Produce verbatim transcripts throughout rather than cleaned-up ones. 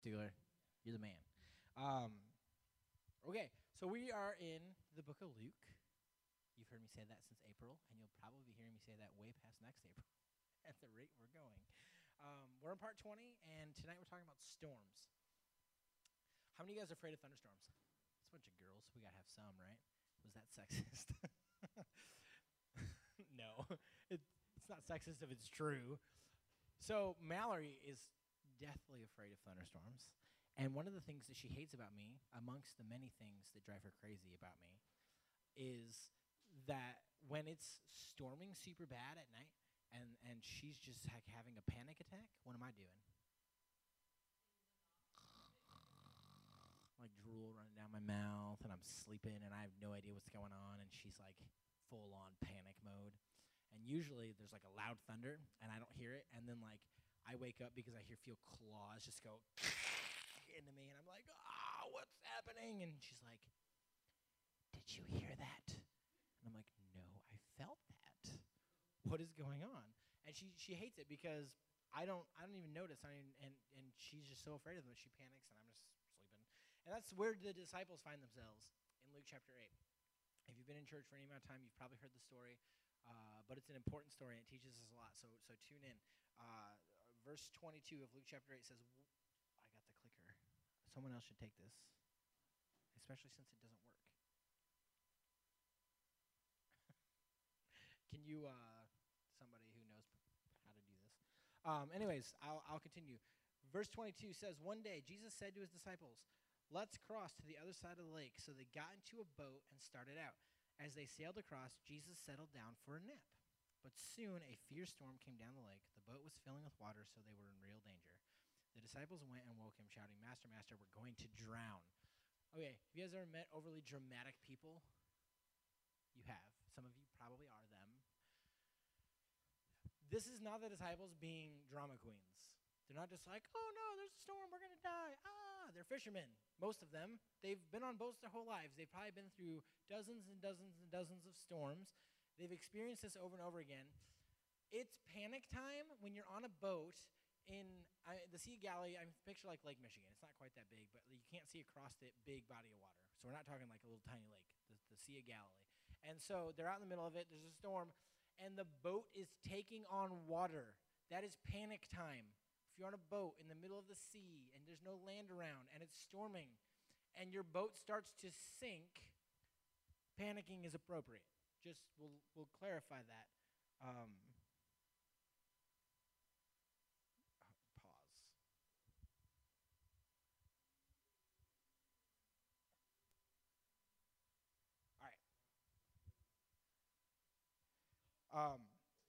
Steeler, you're the man. Um, okay, so we are in the book of Luke. You've heard me say that since April, and you'll probably be hearing me say that way past next April at the rate we're going. Um, we're on part twenty, and tonight we're talking about storms. How many of you guys are afraid of thunderstorms? It's a bunch of girls. We gotta have some, right? Was that sexist? No, it, it's not sexist if it's true. So Mallory is deathly afraid of thunderstorms. And one of the things that she hates about me, amongst the many things that drive her crazy about me, is that when it's storming super bad at night and, and she's just like having a panic attack, what am I doing? Like drool running down my mouth, and I'm sleeping, and I have no idea what's going on, and she's like full on panic mode. And usually there's like a loud thunder, and I don't hear it, and then like I wake up because I hear feel claws just go into me, and I'm like, ah, oh, what's happening? And she's like, did you hear that? And I'm like, no, I felt that. What is going on? And she she hates it because I don't I don't even notice. I mean, and and she's just so afraid of them. She panics, and I'm just sleeping. And that's where the disciples find themselves in Luke chapter eight. If you've been in church for any amount of time, you've probably heard the story, uh, but it's an important story, and it teaches us a lot. So so tune in. Uh, verse twenty-two of Luke chapter eight says, I got the clicker. Someone else should take this, especially since it doesn't work. Can you, uh, somebody who knows how to do this? Um, anyways, I'll, I'll continue. Verse twenty-two says, one day Jesus said to his disciples, let's cross to the other side of the lake. So they got into a boat and started out. As they sailed across, Jesus settled down for a nap. But soon a fierce storm came down the lake. The boat was filling with water, so they were in real danger. The disciples went and woke him, shouting, Master, Master, we're going to drown. Okay, have you guys ever met overly dramatic people? You have. Some of you probably are them. This is not the disciples being drama queens. They're not just like, oh no, there's a storm, we're going to die. Ah, they're fishermen, most of them. They've been on boats their whole lives. They've probably been through dozens and dozens and dozens of storms. They've experienced this over and over again. It's panic time when you're on a boat in uh, the Sea of Galilee. I picture like Lake Michigan. It's not quite that big, but you can't see across the big body of water. So we're not talking like a little tiny lake, the, the Sea of Galilee. And so they're out in the middle of it. There's a storm, and the boat is taking on water. That is panic time. If you're on a boat in the middle of the sea and there's no land around and it's storming and your boat starts to sink, panicking is appropriate. Just we'll we'll clarify that. Um, pause. All right. Um,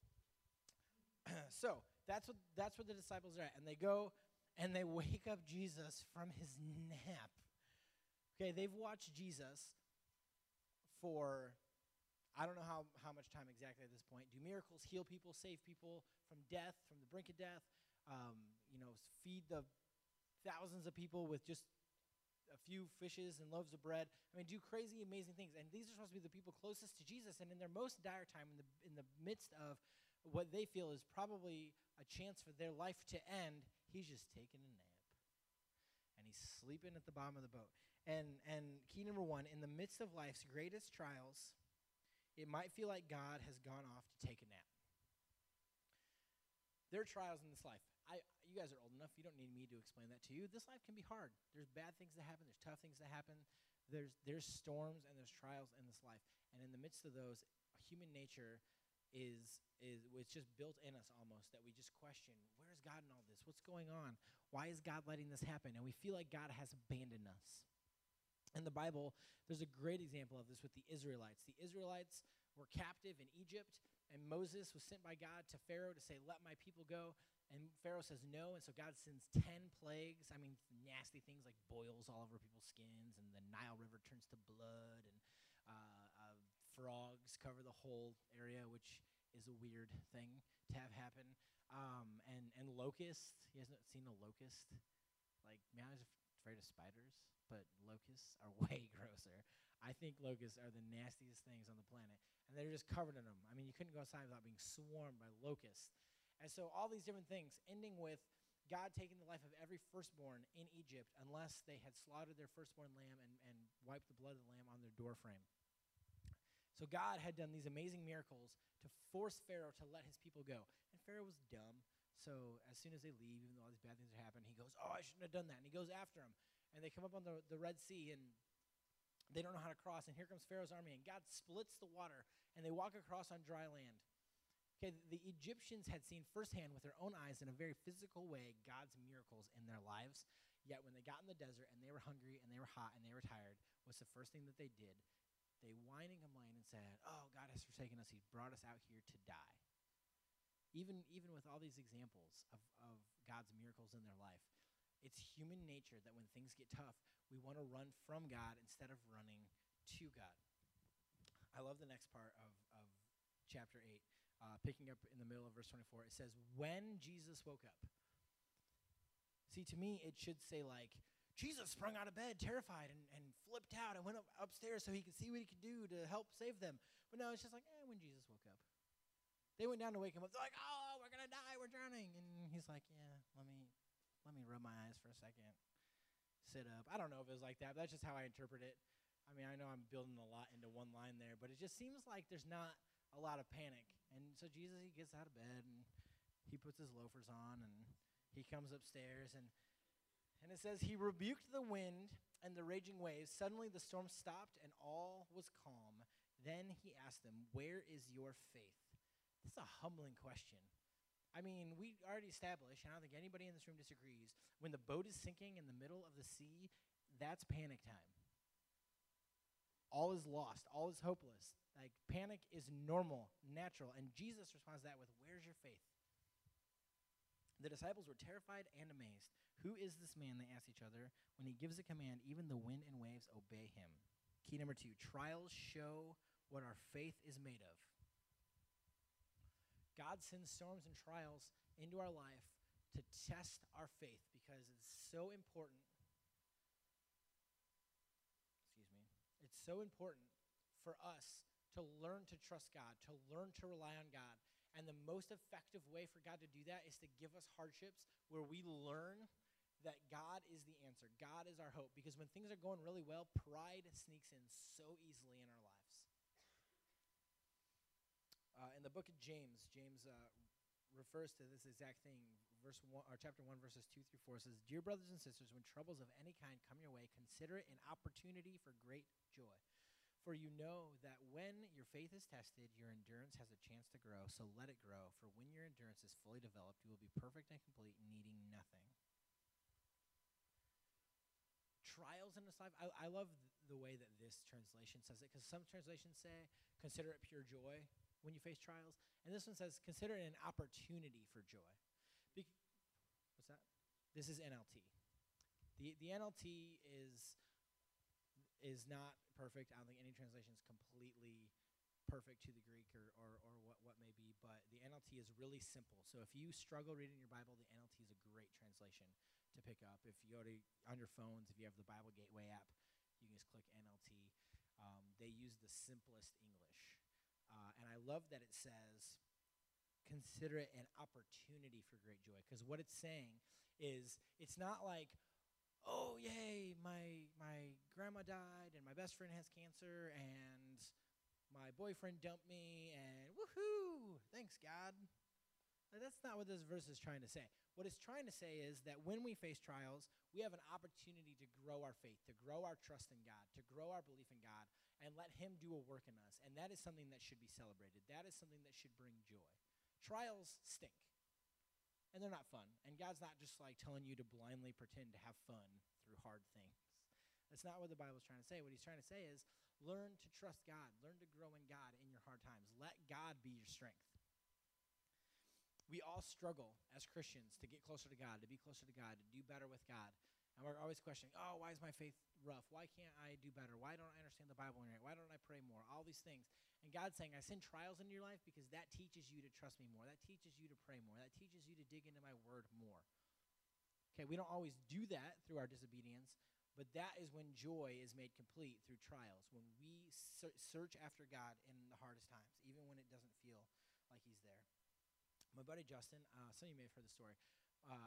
so that's what that's where the disciples are at, and they go and they wake up Jesus from his nap. Okay, they've watched Jesus for I don't know how, how much time exactly at this point. Do miracles, heal people, save people from death, from the brink of death. Um, you know, feed the thousands of people with just a few fishes and loaves of bread. I mean, do crazy, amazing things. And these are supposed to be the people closest to Jesus. And in their most dire time, in the in the midst of what they feel is probably a chance for their life to end, he's just taking a nap. And he's sleeping at the bottom of the boat. And and key number one, in the midst of life's greatest trials, it might feel like God has gone off to take a nap. There are trials in this life. I, you guys are old enough. You don't need me to explain that to you. This life can be hard. There's bad things that happen. There's tough things that happen. There's there's storms and there's trials in this life. And in the midst of those, human nature is is it's just built in us almost that we just question, where's God in all this? What's going on? Why is God letting this happen? And we feel like God has abandoned us. In the Bible, there's a great example of this with the Israelites. The Israelites were captive in Egypt, and Moses was sent by God to Pharaoh to say, let my people go. And Pharaoh says no, and so God sends ten plagues. I mean, nasty things like boils all over people's skins, and the Nile River turns to blood, and uh, uh, frogs cover the whole area, which is a weird thing to have happen. Um, and, and locusts. You guys not seen a locust? Like, man, I was afraid of spiders, but locusts are way grosser. I think locusts are the nastiest things on the planet, and they're just covered in them. I mean, you couldn't go outside without being swarmed by locusts. And so all these different things, ending with God taking the life of every firstborn in Egypt unless they had slaughtered their firstborn lamb and, and wiped the blood of the lamb on their doorframe. So God had done these amazing miracles to force Pharaoh to let his people go. And Pharaoh was dumb. So as soon as they leave, even though all these bad things are happening, he goes, oh, I shouldn't have done that. And he goes after them. And they come up on the, the Red Sea, and they don't know how to cross. And here comes Pharaoh's army, and God splits the water, and they walk across on dry land. Okay, the Egyptians had seen firsthand with their own eyes in a very physical way God's miracles in their lives. Yet when they got in the desert and they were hungry and they were hot and they were tired, what's the first thing that they did? They whined and complained and said, oh, God has forsaken us. He's brought us out here to die. Even, even with all these examples of, of God's miracles in their life, it's human nature that when things get tough, we want to run from God instead of running to God. I love the next part of, of chapter eight. Uh, picking up in the middle of verse twenty-four, it says, when Jesus woke up. See, to me, it should say like, Jesus sprung out of bed, terrified, and, and flipped out and went up upstairs so he could see what he could do to help save them. But no, it's just like, eh, when Jesus woke up. They went down to wake him up. They're like, oh, we're going to die, we're drowning. And he's like, yeah, let me let me rub my eyes for a second, sit up. I don't know if it was like that, but that's just how I interpret it. I mean, I know I'm building a lot into one line there, but it just seems like there's not a lot of panic. And so Jesus, he gets out of bed, and he puts his loafers on, and he comes upstairs, and and it says he rebuked the wind and the raging waves. Suddenly the storm stopped, and all was calm. Then he asked them, where is your faith? That's a humbling question. I mean, we already established, and I don't think anybody in this room disagrees, when the boat is sinking in the middle of the sea, that's panic time. All is lost. All is hopeless. Like, panic is normal, natural. And Jesus responds to that with, where's your faith? The disciples were terrified and amazed. Who is this man, they asked each other. When he gives a command, even the wind and waves obey him. Key number two, trials show what our faith is made of. God sends storms and trials into our life to test our faith because it's so important. Excuse me. It's so important for us to learn to trust God, to learn to rely on God. And the most effective way for God to do that is to give us hardships where we learn that God is the answer. God is our hope. Because when things are going really well, pride sneaks in so easily in our lives. Uh, in the book of James, James uh, refers to this exact thing. Verse one, or chapter one, verses two through four says, dear brothers and sisters, when troubles of any kind come your way, consider it an opportunity for great joy. For you know that when your faith is tested, your endurance has a chance to grow, so let it grow. For when your endurance is fully developed, you will be perfect and complete, needing nothing. Trials in this life, I, I love th- the way that this translation says it, because some translations say, consider it pure joy when you face trials. And this one says, consider it an opportunity for joy. Be- What's that? This is N L T. The, the N L T is... is not perfect. I don't think any translation is completely perfect to the Greek or, or, or what, what may be, but the N L T is really simple. So if you struggle reading your Bible, the N L T is a great translation to pick up. If you go to, on your phones, if you have the Bible Gateway app, you can just click N L T. Um, they use the simplest English. Uh, and I love that it says, consider it an opportunity for great joy. Because what it's saying is, it's not like, oh, yay, my my grandma died, and my best friend has cancer, and my boyfriend dumped me, and woohoo, thanks, God. That's not what this verse is trying to say. What it's trying to say is that when we face trials, we have an opportunity to grow our faith, to grow our trust in God, to grow our belief in God, and let him do a work in us. And that is something that should be celebrated. That is something that should bring joy. Trials stink. And they're not fun. And God's not just like telling you to blindly pretend to have fun through hard things. That's not what the Bible's trying to say. What he's trying to say is learn to trust God. Learn to grow in God in your hard times. Let God be your strength. We all struggle as Christians to get closer to God, to be closer to God, to do better with God. And we're always questioning, oh, why is my faith rough? Why can't I do better? Why don't I understand the Bible right? Why don't I pray more? All these things. And God's saying, I send trials into your life because that teaches you to trust me more. That teaches you to pray more. That teaches you to dig into my word more. Okay, we don't always do that through our disobedience, but that is when joy is made complete through trials, when we ser- search after God in the hardest times, even when it doesn't feel like he's there. My buddy Justin, uh, some of you may have heard the story. Uh,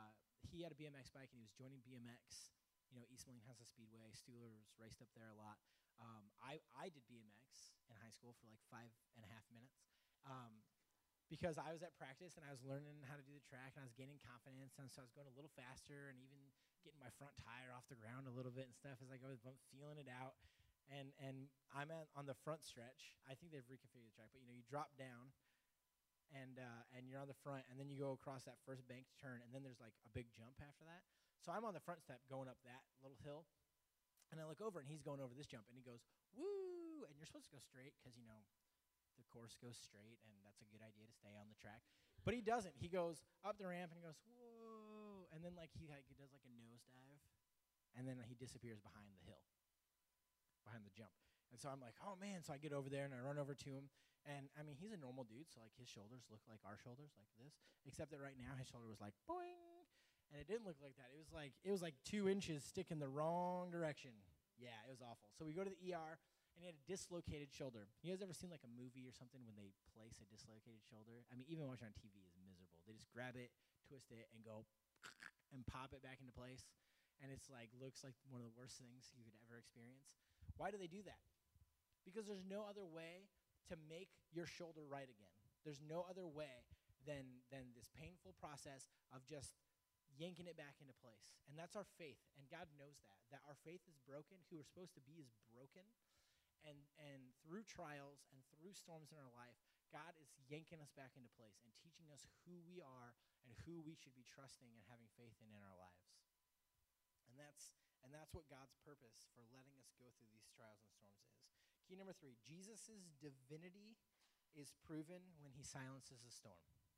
he had a B M X bike, and he was joining B M X. You know, East Moline has a speedway. Steelers raced up there a lot. Um, I, I did B M X in high school for like five and a half minutes um, because I was at practice, and I was learning how to do the track, and I was gaining confidence, and so I was going a little faster and even getting my front tire off the ground a little bit and stuff as I go, I'm feeling it out. And and I'm at, on the front stretch. I think they've reconfigured the track, but, you know, you drop down, and uh, and you're on the front, and then you go across that first banked turn, and then there's like a big jump after that. So I'm on the front step going up that little hill, and I look over, and he's going over this jump, and he goes, woo, and you're supposed to go straight because, you know, the course goes straight, and that's a good idea to stay on the track. But he doesn't. He goes up the ramp, and he goes, whoa, and then, like, he, like, he does, like, a nosedive, and then he disappears behind the hill, behind the jump. And so I'm like, oh, man. So I get over there, and I run over to him. And, I mean, he's a normal dude, so, like, his shoulders look like our shoulders, like this, except that right now his shoulder was like, boing. And it didn't look like that. It was like it was like two inches sticking the wrong direction. Yeah, it was awful. So we go to the E R, and he had a dislocated shoulder. You guys ever seen like a movie or something when they place a dislocated shoulder? I mean, even watching on T V is miserable. They just grab it, twist it, and go and pop it back into place. And it's like looks like one of the worst things you could ever experience. Why do they do that? Because there's no other way to make your shoulder right again. There's no other way than than this painful process of just yanking it back into place. And that's our faith. And God knows that, that our faith is broken. Who we're supposed to be is broken. And and through trials and through storms in our life, God is yanking us back into place and teaching us who we are and who we should be trusting and having faith in in our lives. And that's and that's what God's purpose for letting us go through these trials and storms is. Key number three, Jesus' divinity is proven when he silences a storm.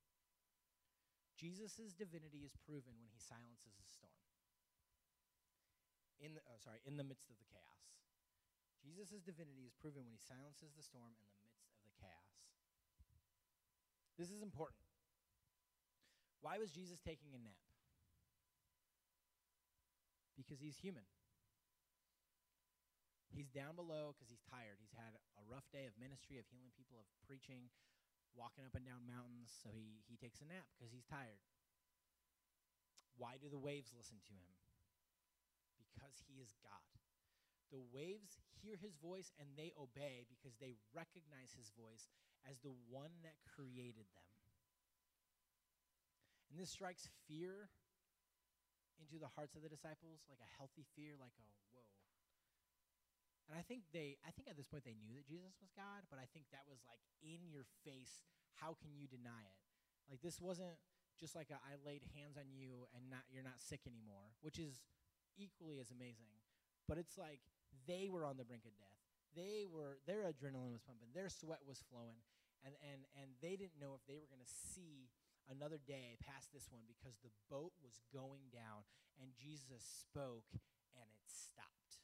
Jesus' divinity is proven when he silences a storm. In the, oh, sorry, in the midst of the chaos. Jesus' divinity is proven when he silences the storm in the midst of the chaos. This is important. Why was Jesus taking a nap? Because he's human. He's down below because he's tired. He's had a rough day of ministry, of healing people, of preaching, walking up and down mountains, so he, he takes a nap because he's tired. Why do the waves listen to him? Because he is God. The waves hear his voice and they obey because they recognize his voice as the one that created them. And this strikes fear into the hearts of the disciples, like a healthy fear, like a whoa. And I think they, I think at this point they knew that Jesus was God, but I think that was like in your face. How can you deny it? Like this wasn't just like a, I laid hands on you and not you're not sick anymore, which is equally as amazing. But it's like they were on the brink of death. They were, their adrenaline was pumping, their sweat was flowing, and and and they didn't know if they were going to see another day past this one because the boat was going down, and Jesus spoke and it stopped.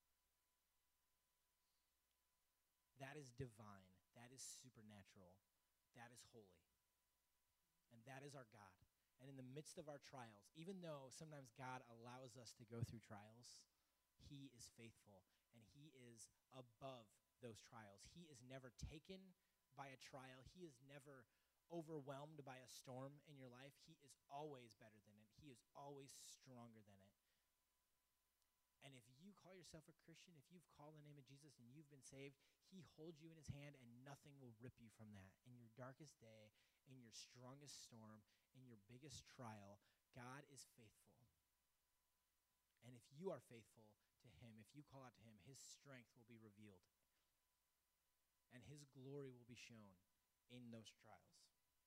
That is divine. That is supernatural. That is holy. And that is our God. And in the midst of our trials, even though sometimes God allows us to go through trials, he is faithful and he is above those trials. He is never taken by a trial. He is never overwhelmed by a storm in your life. He is always better than it. He is always stronger than it. And if you call yourself a Christian, if you've called the name of Jesus and you've been saved, he holds you in his hand and nothing will rip you from that. In your darkest day, in your strongest storm, in your biggest trial, God is faithful. And if you are faithful to him, if you call out to him, his strength will be revealed. And his glory will be shown in those trials.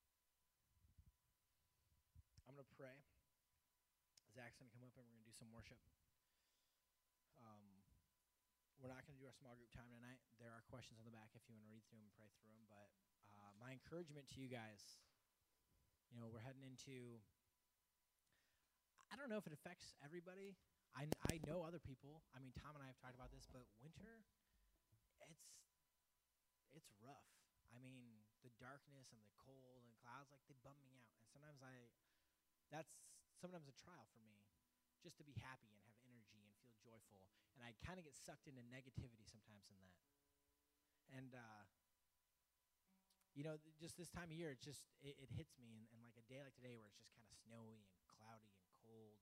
I'm going to pray. Zach's going to come up and we're going to do some worship. Um, we're not going to do our small group time tonight. There are questions on the back if you want to read through them and pray through them. But uh, my encouragement to you guys, you know, we're heading into, I don't know if it affects everybody. I, I know other people. I mean, Tom and I have talked about this, but winter, it's it's rough. I mean, the darkness and the cold and clouds, like, they bum me out. And sometimes I, that's sometimes a trial for me, just to be happy and have energy and feel joyful. And I kind of get sucked into negativity sometimes in that. And, uh, you know, th- just this time of year, it just, it, it hits me. And, and like a day like today where it's just kind of snowy and cloudy and cold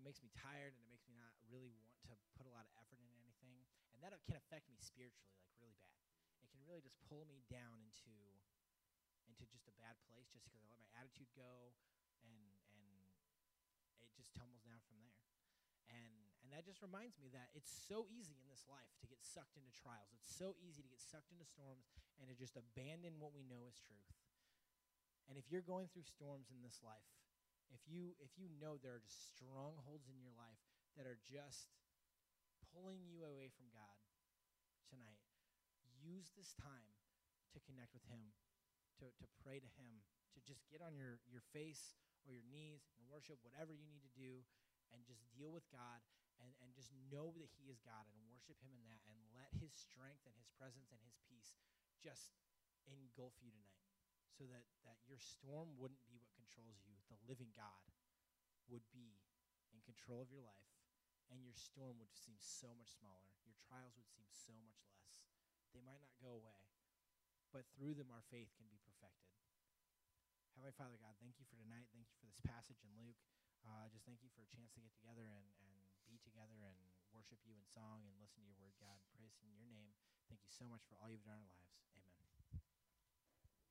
makes me tired, and it makes me not really want to put a lot of effort into anything. And that can affect me spiritually, like really bad. It can really just pull me down into into just a bad place just because I let my attitude go, and and it just tumbles down from there. And and that just reminds me that it's so easy in this life to get sucked into trials. It's so easy to get sucked into storms and to just abandon what we know is truth. And if you're going through storms in this life, if you if you know there are just strongholds in your life that are just pulling you away from God tonight, use this time to connect with him, to, to pray to him, to just get on your, your face or your knees and worship, whatever you need to do, and just deal with God, and, and just know that he is God, and worship him in that, and let his strength and his presence and his peace just engulf you tonight, so that, that your storm wouldn't be what controls you. The living God would be in control of your life, and your storm would seem so much smaller. Your trials would seem so much less. They might not go away, but through them our faith can be perfected. Heavenly Father God, thank you for tonight. Thank you for this passage in Luke. Uh, just thank you for a chance to get together and, and be together and worship you in song and listen to your word, God. Praise in your name. Thank you so much for all you've done in our lives. Amen.